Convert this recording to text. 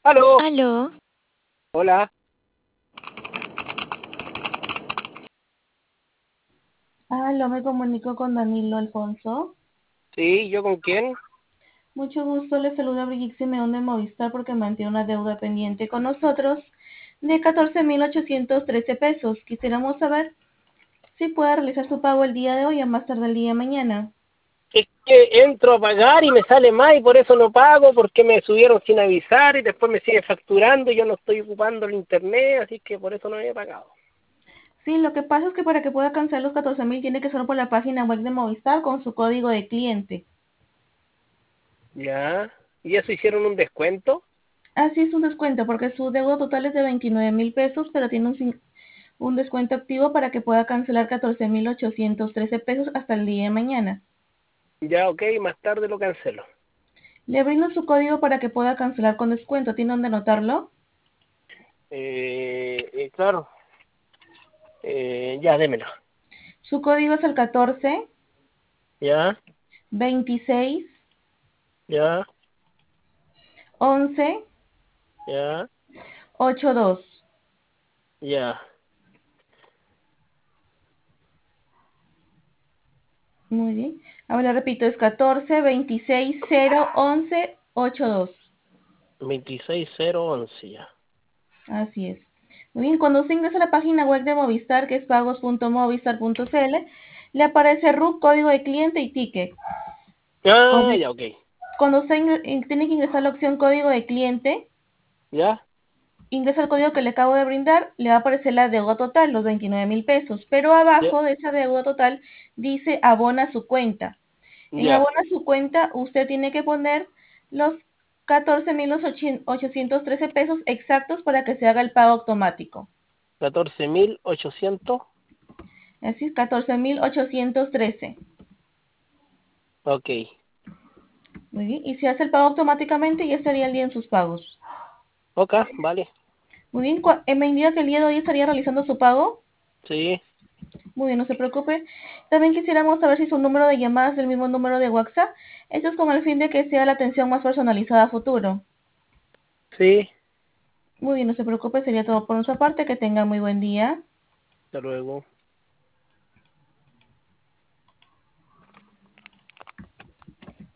Aló, Aló, hola. Aló, me comunico con Danilo Alfonso. Sí, ¿yo con quién? Mucho gusto, le saluda Brigitte Simeón de Movistar porque mantiene una deuda pendiente con nosotros de 14.813 pesos. Quisiéramos saber si puede realizar su pago el día de hoy o más tarde el día de mañana. Es que entro a pagar y me sale más y por eso no pago, porque me subieron sin avisar y después me sigue facturando y yo no estoy ocupando el internet, así que por eso no he pagado. Sí, lo que pasa es que para que pueda cancelar los 14.000 tiene que ser por la página web de Movistar con su código de cliente. Ya, ¿y eso hicieron un descuento? Así es un descuento porque su deuda total es de 29.000 pesos, pero tiene un descuento activo para que pueda cancelar 14.813 pesos hasta el día de mañana. Ya, ok, más tarde lo cancelo. Le brindo su código para que pueda cancelar con descuento. ¿Tiene dónde anotarlo? Claro, ya, démelo. Su código es el 14 Ya, 26 ya, 11 ya, 82. ya. Muy bien. Ahora repito, es 14 26 0 11 82. 26011, ya. Así es. Muy bien, cuando usted ingresa a la página web de Movistar, que es pagos.movistar.cl, le aparece RUC, código de cliente y ticket. Ah, Cuando, ya, ok. cuando usted tiene que ingresar la opción código de cliente, Ya, ingresa el código que le acabo de brindar, le va a aparecer la deuda total, los 29.000 pesos, pero ya, abajo de esa deuda total dice abona su cuenta. En ya. abona su cuenta usted tiene que poner los 14.813 pesos exactos para que se haga el pago automático. 14.800. Así es, 14.813. Ok, Muy bien, y si hace el pago automáticamente ya estaría el día en sus pagos. ok, vale. Muy bien, me indica que el día de hoy estaría realizando su pago. Sí, Muy bien, no se preocupe. También quisiéramos saber si su número de llamadas es el mismo número de WhatsApp. Esto es con el fin de que sea la atención más personalizada a futuro. sí. Muy bien, no se preocupe, sería todo por nuestra parte. Que tenga muy buen día. Hasta luego.